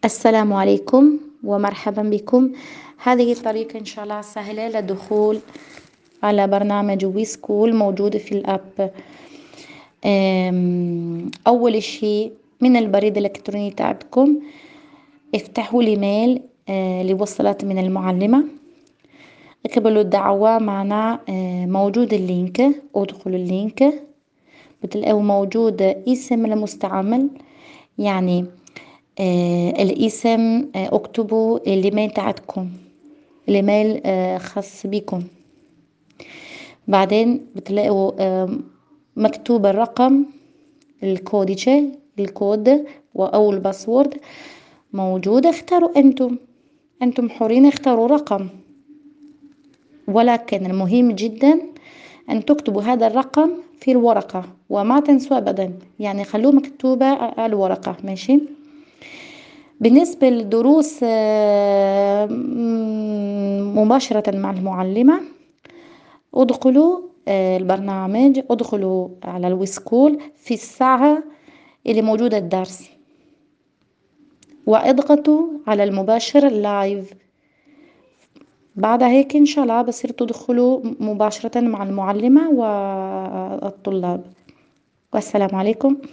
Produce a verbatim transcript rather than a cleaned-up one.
السلام عليكم ومرحبا بكم. هذه الطريقة إن شاء الله سهلة للدخول على برنامج وي سكول موجود في الأب. أم، أول شيء من البريد الإلكتروني تاعكم افتحوا الإيميل آه، اللي وصلت من المعلمة، اقبلوا الدعوة معنا. آه، موجود اللينك، ادخلوا اللينك بتلاقوا موجود اسم المستعمل، يعني آه الاسم. آه اكتبوا الايميل تاعتكم، الايميل آه خاص بكم. بعدين بتلاقوا آه مكتوب الرقم، الكوديتش الكود او الباسورد موجود. اختاروا انتم انتم حرين اختاروا رقم، ولكن المهم جدا ان تكتبوا هذا الرقم في الورقة وما تنسوا ابدا، يعني خلوه مكتوبة على الورقة. ماشي. بالنسبة للدروس آه، مباشرة مع المعلمة، ادخلوا آه، البرنامج، ادخلوا على الويسكول في الساعة اللي موجودة الدرس، واضغطوا على المباشر اللايف. بعد هيك ان شاء الله بصير تدخلوا مباشرة مع المعلمة والطلاب. والسلام عليكم.